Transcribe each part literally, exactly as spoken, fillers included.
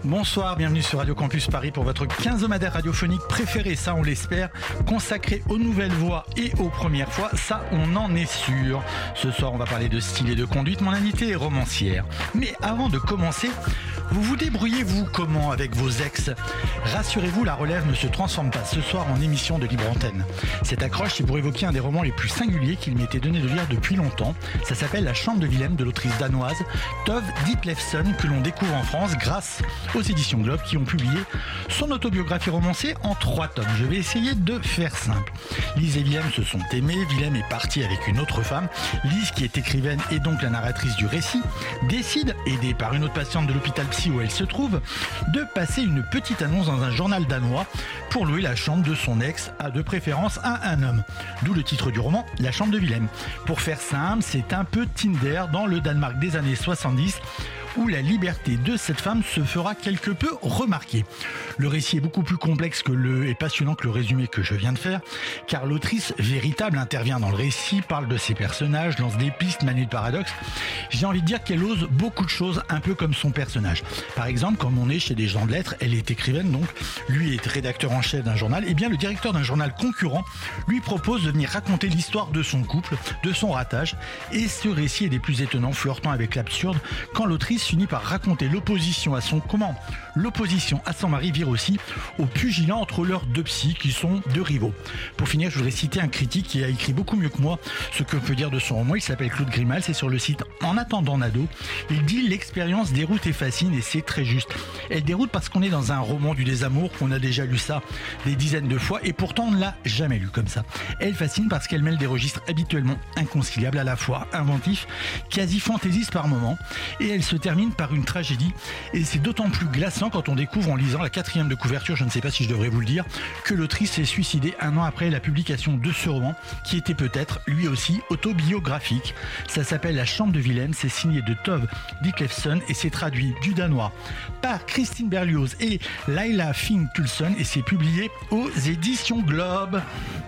Bonsoir, bienvenue sur Radio Campus Paris pour votre quinzomadaire radiophonique préféré, ça on l'espère, consacré aux nouvelles voix et aux premières fois, ça on en est sûr. Ce soir on va parler de style et de conduite, mon invité est romancière. Mais avant de commencer, vous vous débrouillez-vous comment avec vos ex ? Rassurez-vous, la relève ne se transforme pas ce soir en émission de libre antenne. Cette accroche, c'est pour évoquer un des romans les plus singuliers qu'il m'était donné de lire depuis longtemps. Ça s'appelle La Chambre de Willem de l'autrice danoise Tove Ditlevsen, que l'on découvre en France grâce aux éditions Globe qui ont publié son autobiographie romancée en trois tomes. Je vais essayer de faire simple. Lise et Willem se sont aimés, Willem est parti avec une autre femme. Lise, qui est écrivaine et donc la narratrice du récit, décide, aidée par une autre patiente de l'hôpital psy où elle se trouve, de passer une petite annonce dans un journal danois pour louer la chambre de son ex, à de préférence à un homme. D'où le titre du roman, La Chambre de Willem. Pour faire simple, c'est un peu Tinder dans le Danemark des années soixante-dix, où la liberté de cette femme se fera quelque peu remarquer. Le récit est beaucoup plus complexe que le, et passionnant que le résumé que je viens de faire, car l'autrice véritable intervient dans le récit, parle de ses personnages, lance des pistes, manie le paradoxe. J'ai envie de dire qu'elle ose beaucoup de choses, un peu comme son personnage. Par exemple, comme on est chez des gens de lettres, elle est écrivaine donc, lui est rédacteur en chef d'un journal, et bien le directeur d'un journal concurrent lui propose de venir raconter l'histoire de son couple, de son ratage, et ce récit est des plus étonnants, flirtant avec l'absurde, quand l'autrice finit par raconter l'opposition à son comment l'opposition à son mari vire aussi au pugilat entre leurs deux psys qui sont deux rivaux. Pour finir, je voudrais citer un critique qui a écrit beaucoup mieux que moi ce que peut dire de son roman. Il s'appelle Claude Grimal, c'est sur le site En attendant Nado. Il dit: l'expérience déroute et fascine, et c'est très juste. Elle déroute parce qu'on est dans un roman du désamour, qu'on a déjà lu ça des dizaines de fois et pourtant on ne l'a jamais lu comme ça. Elle fascine parce qu'elle mêle des registres habituellement inconciliables, à la fois inventifs, quasi fantaisistes par moments, et elle se termine par une tragédie, et c'est d'autant plus glaçant quand on découvre en lisant la quatrième de couverture, je ne sais pas si je devrais vous le dire, que l'autrice s'est suicidée un an après la publication de ce roman qui était peut-être lui aussi autobiographique. Ça s'appelle La Chambre de Willem, c'est signé de Tove Ditlevsen et c'est traduit du danois par Christine Berlioz et Laila Finn Tulson et c'est publié aux éditions Globe.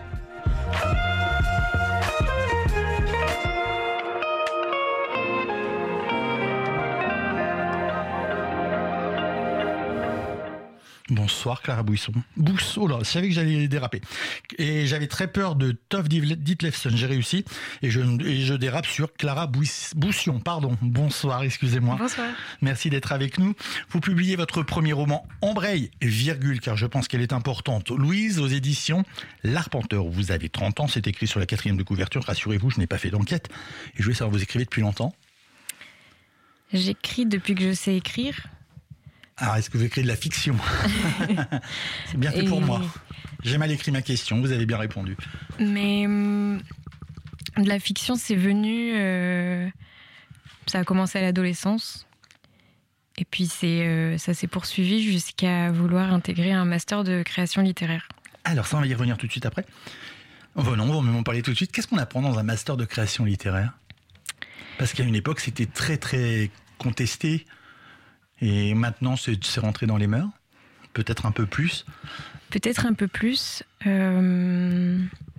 Bonsoir Clara Bouisson. Bousse, oh là, je savais que j'allais déraper. Et j'avais très peur de Tove Ditlevsen, j'ai réussi. Et je, et je dérape sur Clara Bouis, Boussion, pardon. Bonsoir, excusez-moi. Bonsoir. Merci d'être avec nous. Vous publiez votre premier roman, Embraye, virgule, car je pense qu'elle est importante. Louise, aux éditions L'Arpenteur. Vous avez trente ans, c'est écrit sur la quatrième de couverture. Rassurez-vous, je n'ai pas fait d'enquête. Et je voulais savoir, vous écrivez depuis longtemps ? J'écris depuis que je sais écrire. Alors, est-ce que vous écrivez de la fiction ? C'est bien fait Et... pour moi. J'ai mal écrit ma question, vous avez bien répondu. Mais hum, de la fiction, c'est venu... Euh, ça a commencé à l'adolescence. Et puis, c'est, euh, ça s'est poursuivi jusqu'à vouloir intégrer un master de création littéraire. Alors ça, on va y revenir tout de suite après. Enfin non, on va m'en parler tout de suite. Qu'est-ce qu'on apprend dans un master de création littéraire ? Parce qu'à une époque, c'était très, très contesté. Et maintenant, c'est, c'est rentré dans les mœurs, peut-être un peu plus. Peut-être un peu plus. Euh...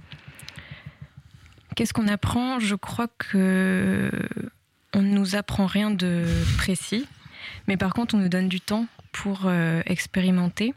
Qu'est-ce qu'on apprend ? Je crois que on ne nous apprend rien de précis, mais par contre, on nous donne du temps pour euh, expérimenter,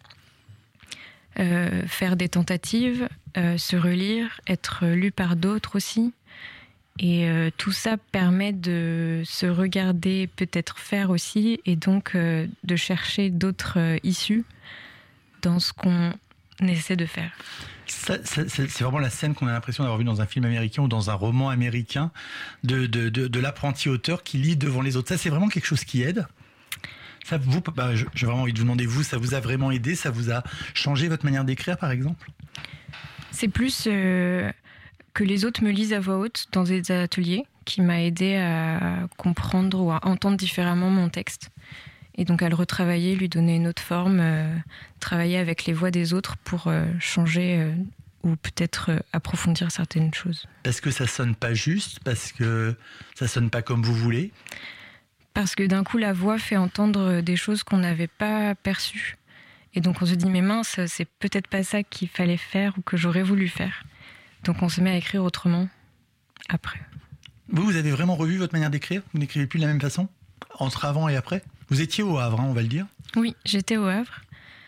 euh, faire des tentatives, euh, se relire, être lu par d'autres aussi. Et euh, tout ça permet de se regarder peut-être faire aussi et donc euh, de chercher d'autres euh, issues dans ce qu'on essaie de faire. Ça, ça, c'est, c'est vraiment la scène qu'on a l'impression d'avoir vue dans un film américain ou dans un roman américain de, de, de, de l'apprenti auteur qui lit devant les autres. Ça, c'est vraiment quelque chose qui aide. Ça, vous, bah, je, j'ai vraiment envie de vous demander, vous, ça vous a vraiment aidé ? Ça vous a changé votre manière d'écrire, par exemple ? C'est plus... Euh... que les autres me lisent à voix haute dans des ateliers, qui m'a aidé à comprendre ou à entendre différemment mon texte. Et donc à le retravailler, lui donner une autre forme, euh, travailler avec les voix des autres pour euh, changer euh, ou peut-être euh, approfondir certaines choses. Parce que ça sonne pas juste, parce que ça sonne pas comme vous voulez. Parce que d'un coup, la voix fait entendre des choses qu'on n'avait pas perçues. Et donc on se dit, mais mince, c'est peut-être pas ça qu'il fallait faire ou que j'aurais voulu faire. Donc on se met à écrire autrement après. Vous, vous avez vraiment revu votre manière d'écrire ? Vous n'écrivez plus de la même façon ? Entre avant et après ? Vous étiez au Havre, hein, on va le dire. Oui, j'étais au Havre.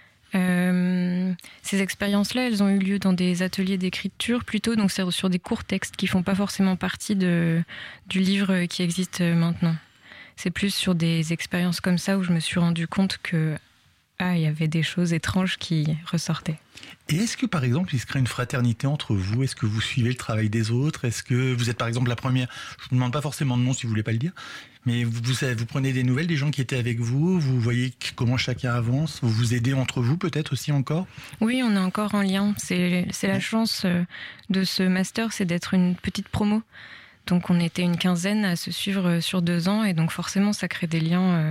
Euh, ces expériences-là, elles ont eu lieu dans des ateliers d'écriture plutôt, donc c'est sur des courts textes qui font pas forcément partie de, du livre qui existe maintenant. C'est plus sur des expériences comme ça où je me suis rendu compte que ah, il y avait des choses étranges qui ressortaient. Et est-ce que, par exemple, il se crée une fraternité entre vous? Est-ce que vous suivez le travail des autres? Est-ce que vous êtes, par exemple, la première? Je ne vous demande pas forcément de nom si vous ne voulez pas le dire, mais vous, vous, vous prenez des nouvelles des gens qui étaient avec vous, vous voyez comment chacun avance, vous vous aidez entre vous peut-être aussi encore? Oui, on est encore en lien. C'est, c'est la chance de ce master, c'est d'être une petite promo. Donc on était une quinzaine à se suivre sur deux ans, et donc forcément ça crée des liens... Euh,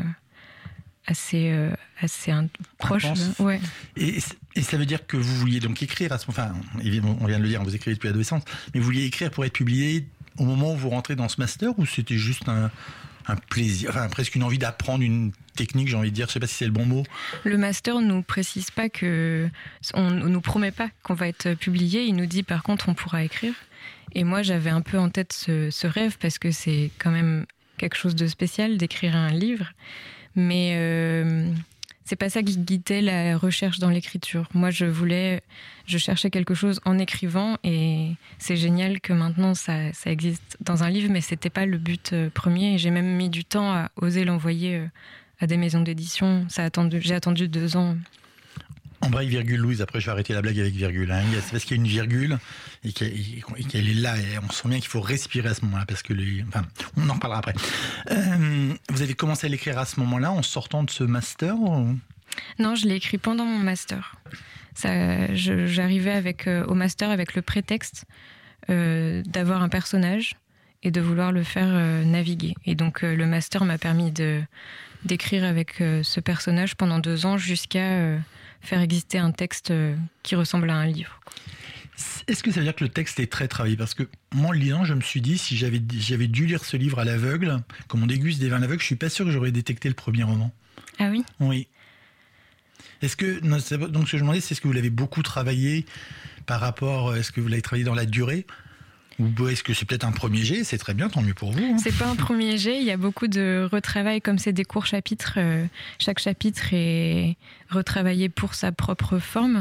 assez euh, assez un, proche ouais. et, et ça veut dire que vous vouliez donc écrire à ce enfin évidemment on vient de le dire, vous écrivez depuis l'adolescence, mais vous vouliez écrire pour être publié au moment où vous rentrez dans ce master, ou c'était juste un, un plaisir, enfin presque une envie d'apprendre une technique, j'ai envie de dire, je sais pas si c'est le bon mot? Le master nous précise pas que on, on nous promet pas qu'on va être publié, il nous dit par contre on pourra écrire, et moi j'avais un peu en tête ce, ce rêve parce que c'est quand même quelque chose de spécial d'écrire un livre. Mais euh, c'est pas ça qui guidait la recherche dans l'écriture. Moi, je voulais, je cherchais quelque chose en écrivant, et c'est génial que maintenant ça, ça existe dans un livre, mais c'était pas le but premier. Et j'ai même mis du temps à oser l'envoyer à des maisons d'édition. Ça a attendu, j'ai attendu deux ans. En braille, virgule, Louise, après je vais arrêter la blague avec virgule. Hein. C'est parce qu'il y a une virgule et qu'elle est là, et on sent bien qu'il faut respirer à ce moment-là, parce que les... enfin, on en reparlera après. Euh, vous avez commencé à l'écrire à ce moment-là, en sortant de ce master ou... Non, je l'ai écrit pendant mon master. Ça, je, j'arrivais avec, euh, au master avec le prétexte euh, d'avoir un personnage et de vouloir le faire euh, naviguer. Et donc euh, le master m'a permis de, d'écrire avec euh, ce personnage pendant deux ans jusqu'à... Euh, faire exister un texte qui ressemble à un livre. Est-ce que ça veut dire que le texte est très travaillé? Parce que moi, en le lisant, je me suis dit, si j'avais, j'avais dû lire ce livre à l'aveugle, comme on déguste des vins à l'aveugle, je suis pas sûr que j'aurais détecté le premier roman. Ah oui? Oui. Est-ce que, non, donc ce que je me demandais, c'est est-ce que vous l'avez beaucoup travaillé par rapport, est-ce que vous l'avez travaillé dans la durée? Ou est-ce que c'est peut-être un premier jet? C'est très bien, tant mieux pour vous. Hein. C'est pas un premier jet, il y a beaucoup de retravail, comme c'est des courts chapitres. Euh, chaque chapitre est retravaillé pour sa propre forme.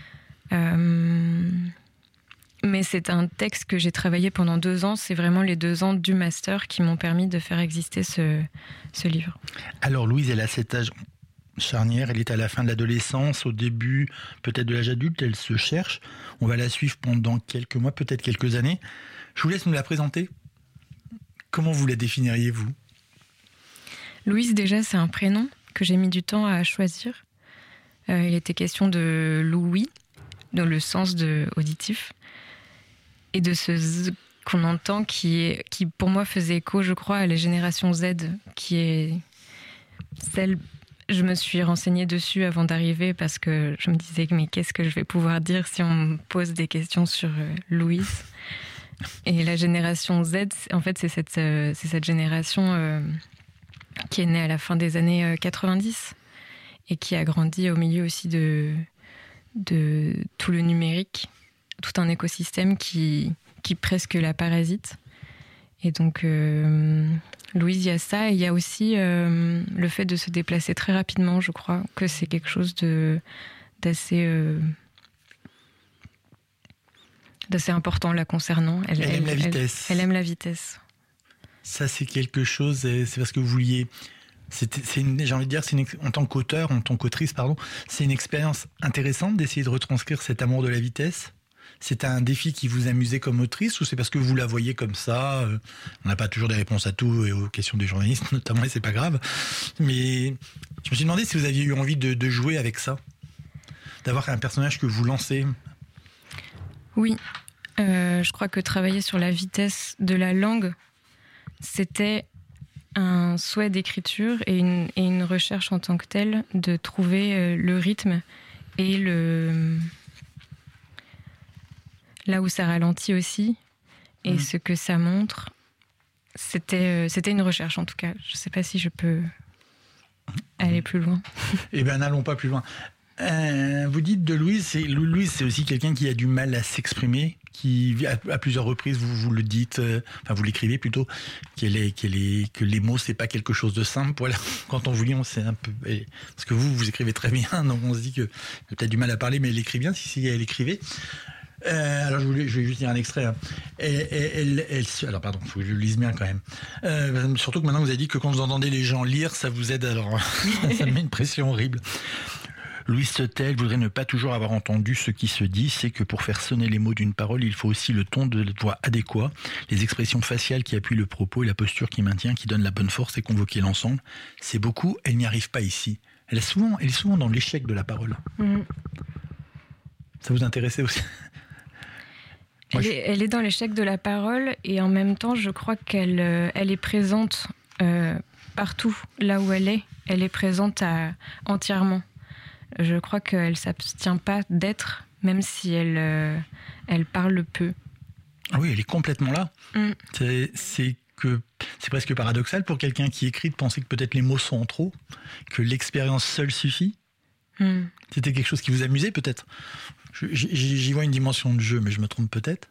Euh, mais c'est un texte que j'ai travaillé pendant deux ans. C'est vraiment les deux ans du master qui m'ont permis de faire exister ce, ce livre. Alors Louise, elle a cet âge charnière, elle est à la fin de l'adolescence, au début peut-être de l'âge adulte, elle se cherche. On va la suivre pendant quelques mois, peut-être quelques années. Je vous laisse nous la présenter. Comment vous la définiriez, vous? Louise, déjà, c'est un prénom que j'ai mis du temps à choisir. Euh, il était question de Louis, dans le sens de auditif, et de ce z qu'on entend qui, est, qui, pour moi, faisait écho, je crois, à la génération Z, qui est celle... Je me suis renseignée dessus avant d'arriver parce que je me disais mais qu'est-ce que je vais pouvoir dire si on me pose des questions sur euh, Louise. Et la génération Z, en fait, c'est cette, euh, c'est cette génération euh, qui est née à la fin des années euh, quatre-vingt-dix et qui a grandi au milieu aussi de, de tout le numérique, tout un écosystème qui, qui presque la parasite. Et donc, euh, Louise, il y a ça. Et il y a aussi euh, le fait de se déplacer très rapidement, je crois, que c'est quelque chose de, d'assez, euh, d'assez important la concernant. Elle, elle, elle aime la vitesse. Elle, elle aime la vitesse. Ça, c'est quelque chose, c'est parce que vous vouliez... C'est, c'est une, j'ai envie de dire, c'est une, en tant qu'auteur, en tant qu'autrice, pardon, c'est une expérience intéressante d'essayer de retranscrire cet amour de la vitesse. C'est un défi qui vous amusait comme autrice, ou c'est parce que vous la voyez comme ça? euh, On n'a pas toujours des réponses à tout et aux questions des journalistes notamment, et c'est pas grave. Mais je me suis demandé si vous aviez eu envie de, de jouer avec ça, d'avoir un personnage que vous lancez. Oui, euh, je crois que travailler sur la vitesse de la langue, c'était un souhait d'écriture et une, et une recherche en tant que telle de trouver euh, le rythme et le... là où ça ralentit aussi, et mmh. ce que ça montre, c'était, c'était une recherche en tout cas. Je ne sais pas si je peux aller plus loin. Eh bien, n'allons pas plus loin. Euh, vous dites de Louise, c'est, Louise, c'est aussi quelqu'un qui a du mal à s'exprimer, qui à, à plusieurs reprises vous, vous le dites, euh, enfin vous l'écrivez plutôt, qu'elle est, qu'elle est, que les mots c'est pas quelque chose de simple. Voilà. Quand on vous lit, on sait un peu, parce que vous vous écrivez très bien, donc on se dit que elle a peut-être du mal à parler, mais elle écrit bien. Si, si elle écrivait. Euh, alors je, voulais, je vais juste dire un extrait. Hein. Elle, elle, elle, elle, alors pardon, il faut que je le lise bien quand même. Euh, surtout que maintenant vous avez dit que quand vous entendez les gens lire, ça vous aide. Alors ça me met une pression horrible. Louise se tait, elle voudrait ne pas toujours avoir entendu ce qui se dit, c'est que pour faire sonner les mots d'une parole, il faut aussi le ton de voix adéquat, les expressions faciales qui appuient le propos et la posture qui maintient, qui donne la bonne force et convoquer l'ensemble. C'est beaucoup, elle n'y arrive pas ici. Elle est souvent, elle est souvent dans l'échec de la parole. Mmh. Ça vous intéressait aussi ? Moi, elle, est, je... elle est dans l'échec de la parole et en même temps, je crois qu'elle euh, elle est présente euh, partout, là où elle est. Elle est présente à, entièrement. Je crois qu'elle ne s'abstient pas d'être, même si elle, euh, elle parle peu. Ah oui, elle est complètement là. Mm. C'est, c'est, que, c'est presque paradoxal pour quelqu'un qui écrit de penser que peut-être les mots sont en trop, que l'expérience seule suffit. Mm. C'était quelque chose qui vous amusait peut-être ? je, j'y, j'y vois une dimension de jeu, mais je me trompe peut-être.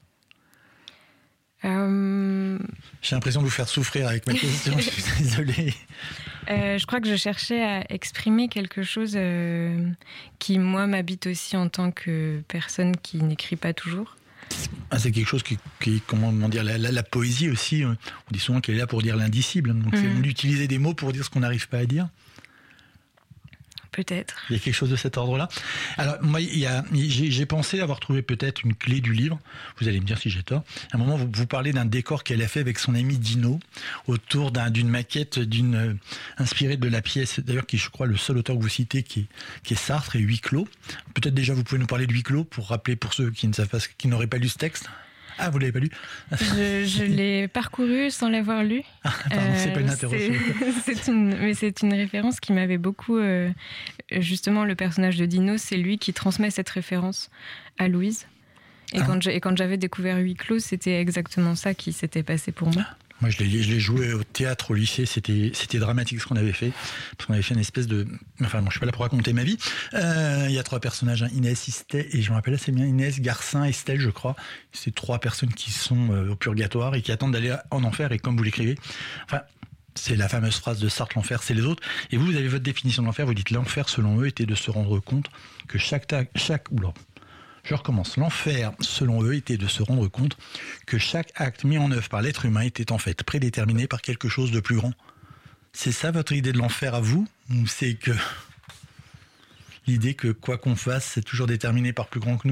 Euh... J'ai l'impression de vous faire souffrir avec ma question, je suis désolée. Euh, je crois que je cherchais à exprimer quelque chose euh, qui, moi, m'habite aussi en tant que personne qui n'écrit pas toujours. Ah, c'est quelque chose qui, qui comment dire, la, la, la poésie aussi, on dit souvent qu'elle est là pour dire l'indicible. Donc, mmh. c'est d'utiliser des mots pour dire ce qu'on n'arrive pas à dire. Peut-être. Il y a quelque chose de cet ordre-là. Alors, moi, il y a, j'ai, j'ai pensé avoir trouvé peut-être une clé du livre. Vous allez me dire si j'ai tort. À un moment, vous, vous parlez d'un décor qu'elle a fait avec son ami Dino autour d'un, d'une maquette d'une, euh, inspirée de la pièce, d'ailleurs, qui est, je crois, le seul auteur que vous citez, qui est, qui est Sartre et Huis clos. Peut-être déjà, vous pouvez nous parler de Huis clos pour rappeler pour ceux qui ne savent pas, qui n'auraient pas lu ce texte. Ah, vous l'avez pas lu ? Je, je l'ai parcouru sans l'avoir lu. Ah, pardon, euh, c'est pas une interrogation. C'est, c'est une, mais c'est une référence qui m'avait beaucoup... Euh, justement, le personnage de Dino, c'est lui qui transmet cette référence à Louise. Et, ah. quand, et quand j'avais découvert Huis clos, c'était exactement ça qui s'était passé pour moi. Moi, je l'ai, je l'ai joué au théâtre, au lycée. C'était, c'était dramatique ce qu'on avait fait. Parce qu'on avait fait une espèce de... Enfin, bon, je suis pas là pour raconter ma vie. Euh, il y a trois personnages, hein, Inès, Estelle, et je me rappelle assez bien, Inès, Garcin, Estelle, je crois. C'est trois personnes qui sont euh, au purgatoire et qui attendent d'aller en enfer. Et comme vous l'écrivez, enfin, c'est la fameuse phrase de Sartre, l'enfer, c'est les autres. Et vous, vous avez votre définition de l'enfer. Vous dites, l'enfer, selon eux, était de se rendre compte que chaque... Ta- chaque oula. Je recommence. L'enfer, selon eux, était de se rendre compte que chaque acte mis en œuvre par l'être humain était en fait prédéterminé par quelque chose de plus grand. C'est ça votre idée de l'enfer à vous ? Ou c'est que l'idée que quoi qu'on fasse, c'est toujours déterminé par plus grand que nous ?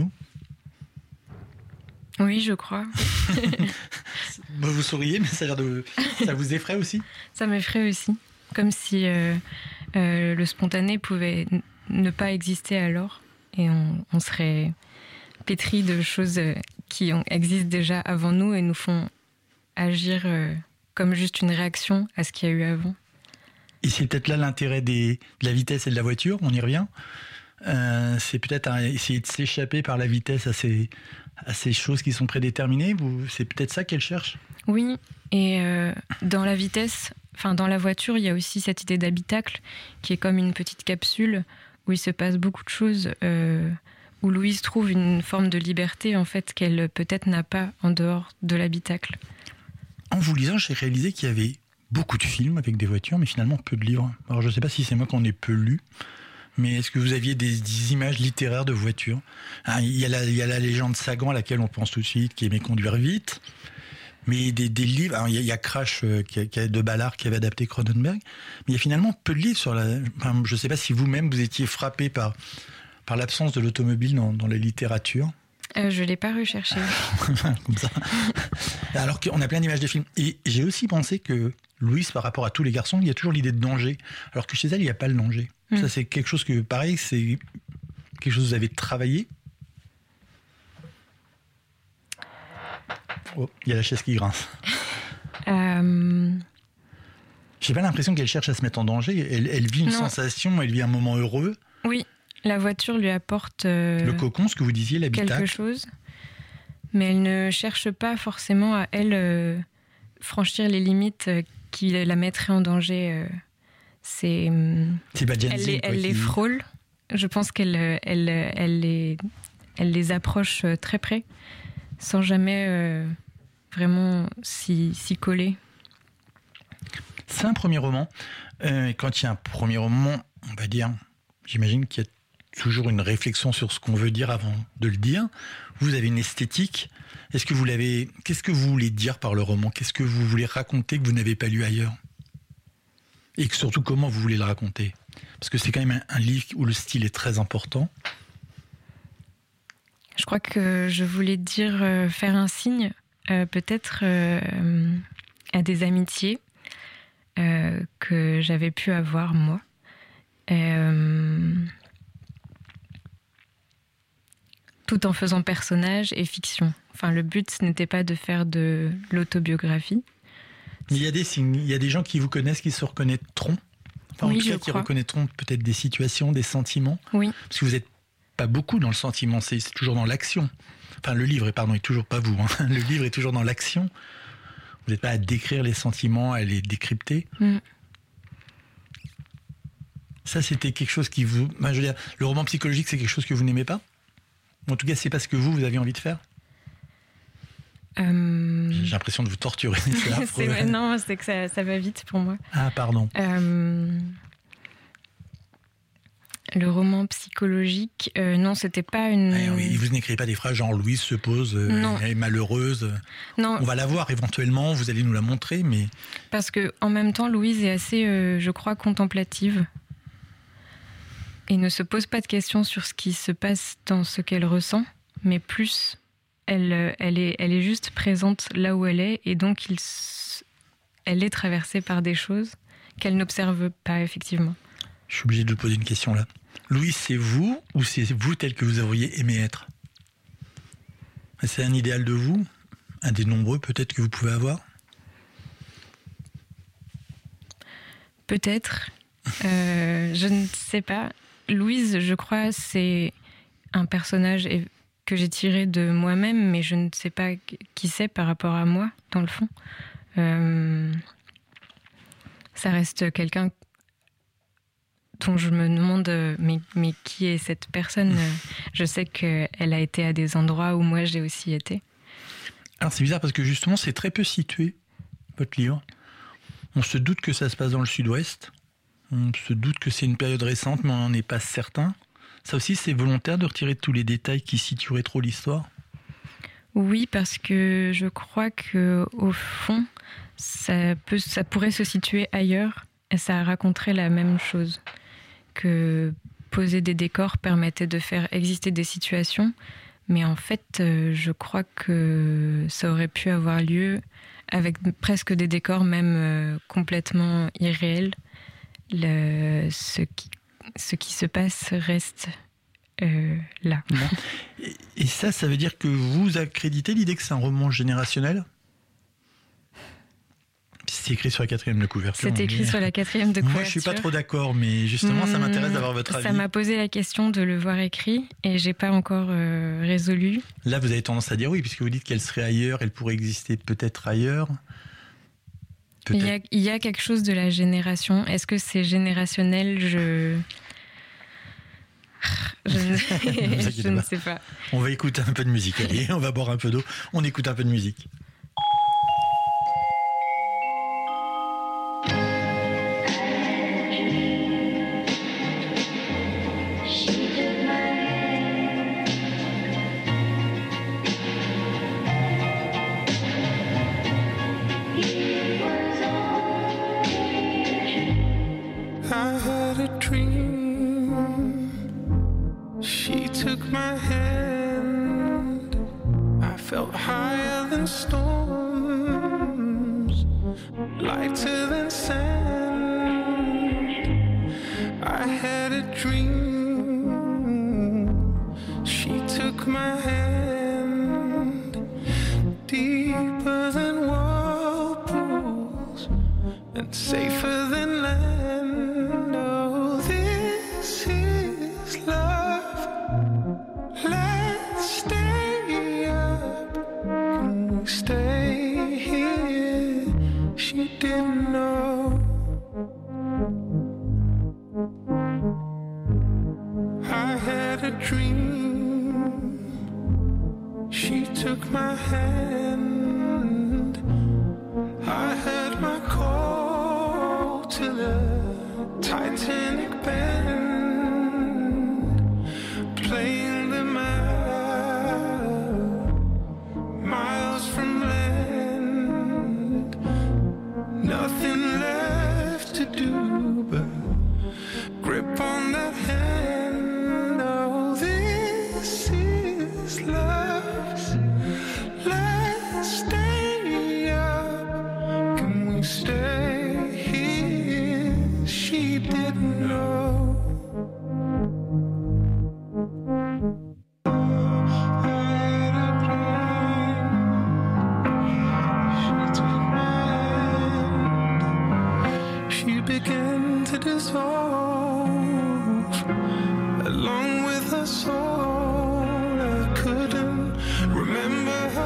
Oui, je crois. Vous souriez, mais ça a l'air de... ça vous effraie aussi ? Ça m'effraie aussi. Comme si euh, euh, le spontané pouvait n- ne pas exister alors. Et on, on serait... pétris de choses qui ont, existent déjà avant nous et nous font agir euh, comme juste une réaction à ce qu'il y a eu avant. Et c'est peut-être là l'intérêt des, de la vitesse et de la voiture, on y revient. Euh, c'est peut-être un, essayer de s'échapper par la vitesse à ces, à ces choses qui sont prédéterminées. Vous, c'est peut-être ça qu'elle cherche ? Oui, et euh, dans la vitesse, enfin dans la voiture, il y a aussi cette idée d'habitacle qui est comme une petite capsule où il se passe beaucoup de choses... Euh, où Louise trouve une forme de liberté en fait qu'elle peut-être n'a pas en dehors de l'habitacle. En vous lisant, j'ai réalisé qu'il y avait beaucoup de films avec des voitures, mais finalement peu de livres. Alors je ne sais pas si c'est moi qui en ai peu lu, mais est-ce que vous aviez des, des images littéraires de voitures ? Ah, il y a la, il y a la légende Sagan à laquelle on pense tout de suite, qui aimait conduire vite, mais des, des livres... Alors il y a, il y a Crash euh, qui a, qui a de Ballard qui avait adapté Cronenberg, mais il y a finalement peu de livres sur la... Enfin, je ne sais pas si vous-même vous étiez frappé par... par l'absence de l'automobile dans, dans la littérature. euh, Je ne l'ai pas recherché. Comme ça. Alors qu'on a plein d'images de films. Et j'ai aussi pensé que Louise, par rapport à tous les garçons, il y a toujours l'idée de danger. Alors que chez elle, il n'y a pas le danger. Mm. Ça, c'est quelque chose que, pareil, c'est quelque chose que vous avez travaillé. Oh, il y a la chaise qui grince. Euh... J'ai pas l'impression qu'elle cherche à se mettre en danger. Elle, elle vit une non. sensation, elle vit un moment heureux. Oui. La voiture lui apporte euh, le cocon, ce que vous disiez, l'habitacle. Quelque chose, mais elle ne cherche pas forcément à elle euh, franchir les limites euh, qui la mettraient en danger. Euh, c'est, c'est pas Gen Z, elle les, quoi, elle qui... les frôle je pense qu'elle elle, elle les, elle les approche très près, sans jamais euh, vraiment s'y, s'y coller. C'est un premier roman. Euh, quand il y a un premier roman, on va dire, j'imagine qu'il y a toujours une réflexion sur ce qu'on veut dire avant de le dire. Vous avez une esthétique. Est-ce que vous l'avez... Qu'est-ce que vous voulez dire par le roman ? Qu'est-ce que vous voulez raconter que vous n'avez pas lu ailleurs ? Et que surtout, comment vous voulez le raconter ? Parce que c'est quand même un, un livre où le style est très important. Je crois que je voulais dire euh, faire un signe, euh, peut-être euh, à des amitiés euh, que j'avais pu avoir moi. Euh, tout en faisant personnage et fiction. Enfin, le but, ce n'était pas de faire de l'autobiographie. Il y a des signes, il y a des gens qui vous connaissent, qui se reconnaîtront. Enfin, oui, en tout cas, je qui crois. reconnaîtront peut-être des situations, des sentiments. Oui. Parce que vous n'êtes pas beaucoup dans le sentiment, c'est, c'est toujours dans l'action. Enfin, le livre, pardon, est toujours pas vous. Hein. Le livre est toujours dans l'action. Vous n'êtes pas à décrire les sentiments, à les décrypter. Mm. Ça, c'était quelque chose qui vous... Ben, je veux dire, le roman psychologique, c'est quelque chose que vous n'aimez pas ? En tout cas, c'est pas ce que vous, vous aviez envie de faire ? Euh... J'ai l'impression de vous torturer. C'est affreux. c'est, non, c'est que ça, ça va vite pour moi. Ah, pardon. Euh... Le roman psychologique, euh, non, c'était pas une... Ah, oui, vous n'écrivez pas des phrases genre « Louise se pose, euh, Non. elle est malheureuse ». Non. On va la voir éventuellement, vous allez nous la montrer, mais... Parce que en même temps, Louise est assez, euh, je crois, contemplative. Et ne se pose pas de questions sur ce qui se passe dans ce qu'elle ressent, mais plus, elle, elle, est, elle est juste présente là où elle est, et donc il, elle est traversée par des choses qu'elle n'observe pas, effectivement. Je suis obligé de vous poser une question là. Louise, c'est vous ou c'est vous tel que vous auriez aimé être ? C'est un idéal de vous ? Un des nombreux peut-être que vous pouvez avoir ? Peut-être. Euh, je ne sais pas. Louise, je crois, c'est un personnage que j'ai tiré de moi-même, mais je ne sais pas qui c'est par rapport à moi, dans le fond. Euh, ça reste quelqu'un dont je me demande, mais, mais qui est cette personne ? Je sais qu'elle a été à des endroits où moi j'ai aussi été. Alors c'est bizarre parce que justement c'est très peu situé, votre livre. On se doute que ça se passe dans le sud-ouest. On se doute que c'est une période récente, mais on n'en est pas certain. Ça aussi, c'est volontaire de retirer tous les détails qui situeraient trop l'histoire ? Oui, parce que je crois qu'au fond, ça, peut, ça pourrait se situer ailleurs et ça raconterait la même chose. Que poser des décors permettait de faire exister des situations, mais en fait, je crois que ça aurait pu avoir lieu avec presque des décors même complètement irréels. Le, ce, qui, ce qui se passe reste euh, là. Bon. Et, et ça, ça veut dire que vous accréditez l'idée que c'est un roman générationnel ? C'est écrit sur la quatrième de couverture. C'est écrit sur la quatrième de couverture. Moi, je suis pas trop d'accord, mais justement, ça m'intéresse d'avoir votre avis. Ça m'a posé la question de le voir écrit et j'ai pas encore euh, résolu. Là, vous avez tendance à dire oui, puisque vous dites qu'elle serait ailleurs, elle pourrait exister peut-être ailleurs. Peut-être. Il y a, il y a quelque chose de la génération. Est-ce que c'est générationnel ? Je... Je, ne... je ne sais pas. On va écouter un peu de musique. Allez, on va boire un peu d'eau. On écoute un peu de musique. do but grip on that hand. Oh, this is love's last day up. Can we stay here? She didn't know. Began to dissolve along with her soul. I couldn't remember her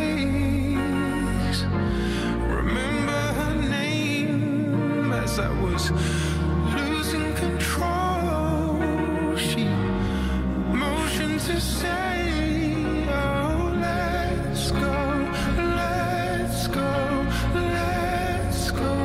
face, remember her name as I was losing control. She motioned to say, oh, let's go, let's go, let's go.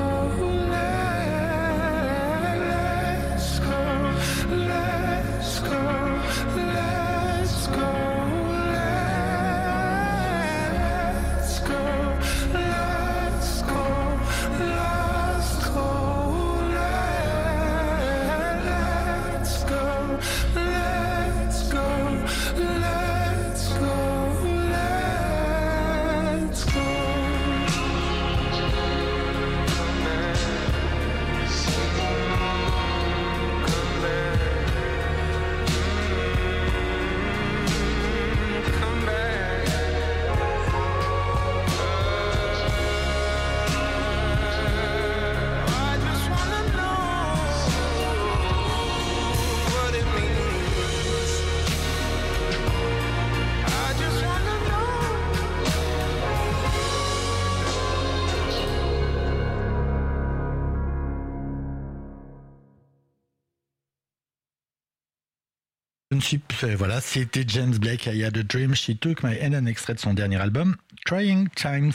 Voilà, c'était James Blake, I Had a Dream, She Took My Hand, un extrait de son dernier album, Trying Times.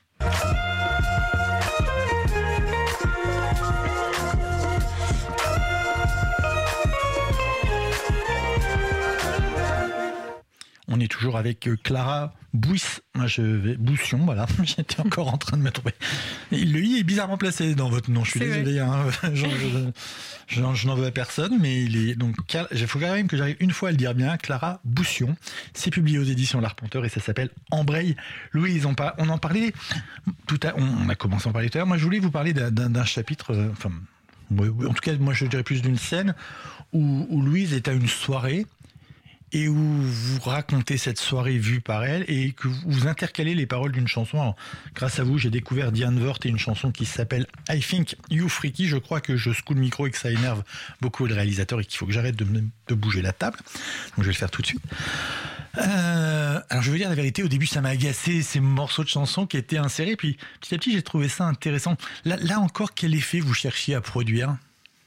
On est toujours avec Clara Bouisse. Moi, je vais Boussion, voilà. J'étais encore en train de me trouver. Et le i est bizarrement placé dans votre nom. Je suis c'est désolé. Hein. je, je, je, je n'en veux à personne, mais il est donc. Il faut quand même que j'arrive une fois à le dire bien. Clara Boussion. C'est publié aux éditions L'Arpenteur et ça s'appelle Embraye. Louise, on, par, on en parlait tout à. On a commencé à en parler tout à l'heure. Moi, je voulais vous parler d'un, d'un, d'un chapitre. Euh, enfin, en tout cas, moi, je dirais plus d'une scène où, où Louise est à une soirée. Et où vous racontez cette soirée vue par elle et que vous intercalez les paroles d'une chanson. Alors, grâce à vous, j'ai découvert Diane Wort et une chanson qui s'appelle I Think You Freaky. Je crois que je secoue le micro et que ça énerve beaucoup le réalisateur et qu'il faut que j'arrête de, de bouger la table. Donc je vais le faire tout de suite. Euh, alors je veux dire la vérité, au début ça m'a agacé ces morceaux de chansons qui étaient insérés. Puis petit à petit j'ai trouvé ça intéressant. Là, là encore, quel effet vous cherchiez à produire ?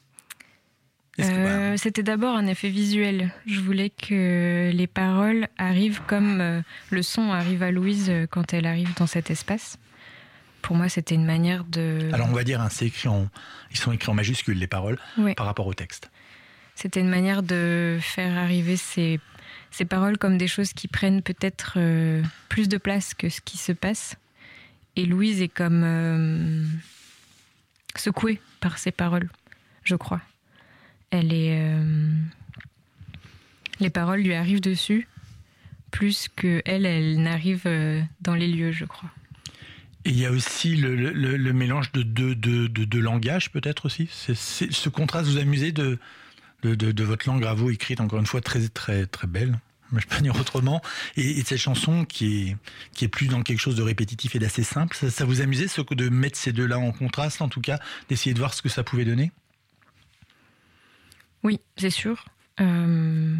Euh, c'était d'abord un effet visuel. Je voulais que les paroles arrivent comme euh, le son arrive à Louise quand elle arrive dans cet espace. Pour moi, c'était une manière de... Alors on va dire, hein, c'est écrit en... ils sont écrits en majuscules, les paroles, oui. Par rapport au texte. C'était une manière de faire arriver ces, ces paroles comme des choses qui prennent peut-être euh, plus de place que ce qui se passe. Et Louise est comme euh, secouée par ces paroles, je crois. Elle est, euh, les paroles lui arrivent dessus plus que elle, elle n'arrive dans les lieux, je crois. Et il y a aussi le, le, le mélange de deux de, de, de langages, peut-être aussi. C'est, c'est, ce contraste, vous amusez de, de, de, de votre langue à vous, écrite encore une fois très très très belle. Je peux pas dire autrement. Et, et cette chanson qui est qui est plus dans quelque chose de répétitif et d'assez simple. Ça, ça vous amusait ce de mettre ces deux-là en contraste, en tout cas, d'essayer de voir ce que ça pouvait donner. Oui, c'est sûr. Euh...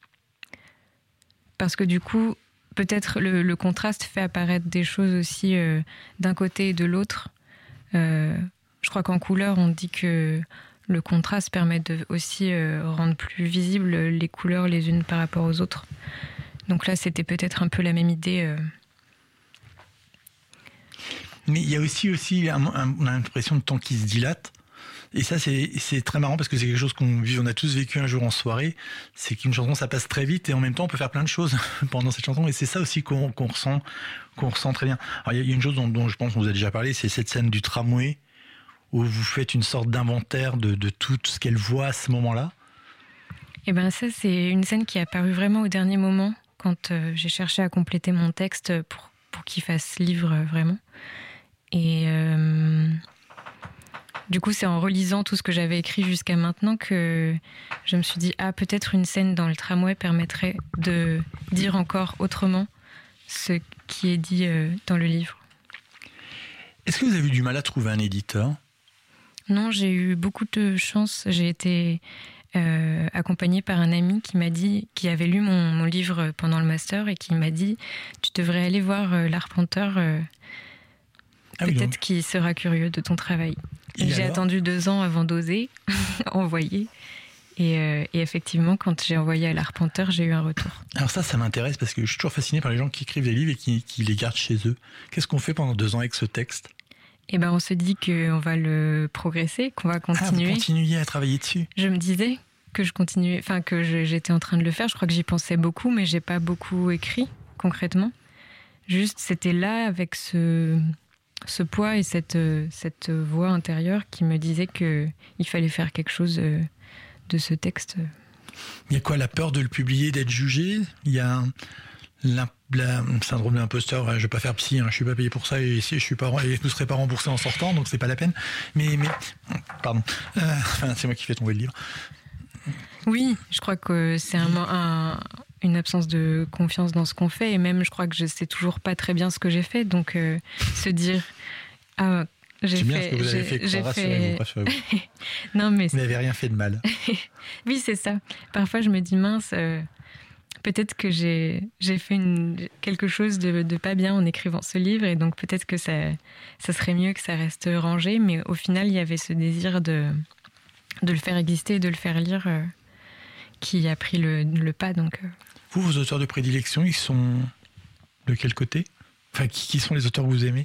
Parce que du coup, peut-être le, le contraste fait apparaître des choses aussi euh, d'un côté et de l'autre. Euh, je crois qu'en couleur, on dit que le contraste permet de aussi euh, rendre plus visibles les couleurs les unes par rapport aux autres. Donc là, c'était peut-être un peu la même idée. Euh... Mais il y a aussi, aussi un, un, on a l'impression de temps qui se dilate. Et ça, c'est, c'est très marrant parce que c'est quelque chose qu'on vit, on a tous vécu un jour en soirée. C'est qu'une chanson, ça passe très vite et en même temps, on peut faire plein de choses pendant cette chanson. Et c'est ça aussi qu'on, qu'on ressent, qu'on ressent très bien. Alors, il y a une chose dont, dont je pense qu'on vous a déjà parlé, c'est cette scène du tramway où vous faites une sorte d'inventaire de, de tout ce qu'elle voit à ce moment-là? Eh ben ça, c'est une scène qui est apparue vraiment au dernier moment, quand euh, j'ai cherché à compléter mon texte pour, pour qu'il fasse livre euh, vraiment. Et euh, du coup, c'est en relisant tout ce que j'avais écrit jusqu'à maintenant que je me suis dit, ah, peut-être une scène dans le tramway permettrait de dire encore autrement ce qui est dit euh, dans le livre. Est-ce que vous avez eu du mal à trouver un éditeur? Non, j'ai eu beaucoup de chance. J'ai été euh, accompagnée par un ami qui m'a dit, qui avait lu mon, mon livre pendant le master et qui m'a dit, tu devrais aller voir euh, l'arpenteur, euh, ah peut-être oui, qu'il sera curieux de ton travail. Et j'ai alors attendu deux ans avant d'oser envoyer. Et, euh, et effectivement, quand j'ai envoyé à l'arpenteur, j'ai eu un retour. Alors ça, ça m'intéresse parce que je suis toujours fasciné par les gens qui écrivent des livres et qui, qui les gardent chez eux. Qu'est-ce qu'on fait pendant deux ans avec ce texte? Eh ben, on se dit qu'on va le progresser, qu'on va continuer. Ah, vous continuiez à travailler dessus? Je me disais que je continuais, enfin que je, j'étais en train de le faire. Je crois que j'y pensais beaucoup, mais j'ai pas beaucoup écrit concrètement. Juste, c'était là avec ce, ce poids et cette, cette voix intérieure qui me disait que il fallait faire quelque chose de ce texte. Il y a quoi, la peur de le publier, d'être jugé? Il y a le syndrome de l'imposteur. Je ne vais pas faire psy, hein, je ne suis pas payé pour ça et, je suis pas, et je ne serai pas remboursé en sortant, donc c'est pas la peine. Mais, mais pardon, euh, enfin, c'est moi qui fais tomber le livre. Oui, je crois que c'est un, un, une absence de confiance dans ce qu'on fait, et même je crois que je ne sais toujours pas très bien ce que j'ai fait, donc euh, se dire ah, j'ai c'est fait, bien ce que vous avez fait, quoi, rassurez-vous, rassurez-vous. Non, mais vous n'avez rien fait de mal. Oui, c'est ça. Parfois, je me dis, mince, euh, peut-être que j'ai, j'ai fait une, quelque chose de, de pas bien en écrivant ce livre, et donc peut-être que ça, ça serait mieux que ça reste rangé, mais au final, il y avait ce désir de, de le faire exister, de le faire lire, euh, qui a pris le, le pas. Donc, euh... Vous, vos auteurs de prédilection, ils sont de quel côté? Enfin, qui, qui sont les auteurs que vous aimez?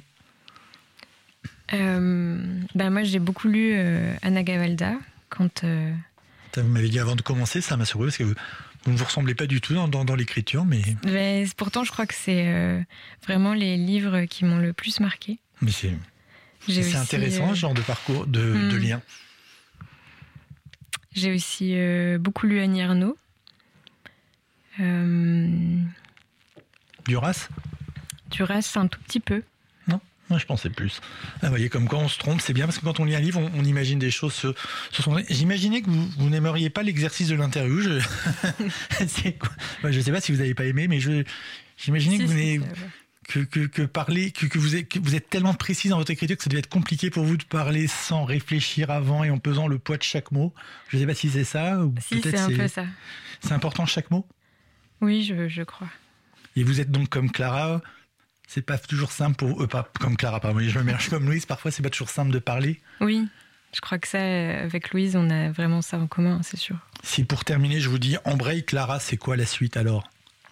Euh, ben moi j'ai beaucoup lu euh, Anna Gavalda quand euh... vous m'avez dit avant de commencer, ça m'a surpris parce que vous, vous ne vous ressemblez pas du tout dans, dans, dans l'écriture, mais... mais pourtant je crois que c'est euh, vraiment les livres qui m'ont le plus marqué. Mais c'est, c'est aussi, intéressant euh... ce genre de parcours, de, hmm. de lien. J'ai aussi euh, beaucoup lu Annie Ernaux. euh... Duras? Duras un tout petit peu. Moi, je pensais plus. Ah, vous voyez, comme quoi on se trompe, c'est bien parce que quand on lit un livre, on, on imagine des choses. Sur, sur son... J'imaginais que vous, vous n'aimeriez pas l'exercice de l'interview. Je c'est quoi enfin, je sais pas si vous n'avez pas aimé, mais je... j'imaginais si, que vous n'avez... Que, que, que parler, que, que, vous êtes, que vous êtes tellement précis dans votre écriture que ça devait être compliqué pour vous de parler sans réfléchir avant et en pesant le poids de chaque mot. Je ne sais pas si c'est ça ou si, peut-être c'est un c'est... peu ça. C'est important chaque mot? Oui, je, je crois. Et vous êtes donc comme Clara. C'est pas toujours simple pour eux, pas comme Clara, pardon, je me mélange comme Louise, parfois c'est pas toujours simple de parler. Oui, je crois que ça, avec Louise, on a vraiment ça en commun, c'est sûr. Si pour terminer, je vous dis, embraye Clara, c'est quoi la suite alors?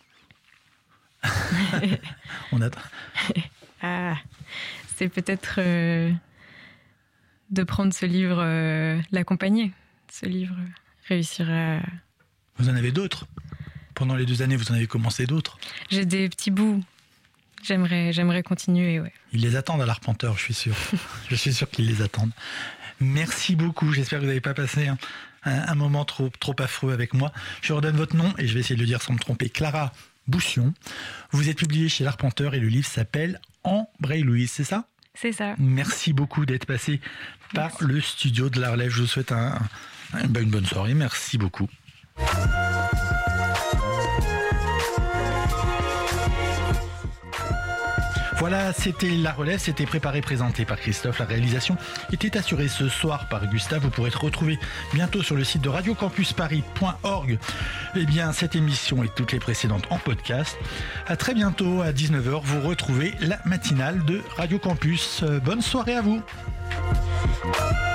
On attend. Ah, c'est peut-être euh, de prendre ce livre, euh, l'accompagner, ce livre, réussir à... Vous en avez d'autres? Pendant les deux années, vous en avez commencé d'autres? J'ai des petits bouts. J'aimerais, j'aimerais continuer, ouais. Ils les attendent à l'arpenteur, je suis sûr. Je suis sûr qu'ils les attendent. Merci beaucoup. J'espère que vous n'avez pas passé un, un, un moment trop, trop affreux avec moi. Je redonne votre nom et je vais essayer de le dire sans me tromper. Clara Boussion. Vous êtes publiée chez l'arpenteur et le livre s'appelle Embraye Louise, c'est ça? C'est ça. Merci beaucoup d'être passé par Merci. Le studio de la Relève. Je vous souhaite un, un, une bonne soirée. Merci beaucoup. Voilà, c'était La Relève, c'était préparé, présenté par Christophe. La réalisation était assurée ce soir par Gustave. Vous pourrez être retrouvé bientôt sur le site de radio campus paris point org. Eh bien, cette émission et toutes les précédentes en podcast. À très bientôt, à dix-neuf heures, vous retrouvez la matinale de Radio Campus. Bonne soirée à vous.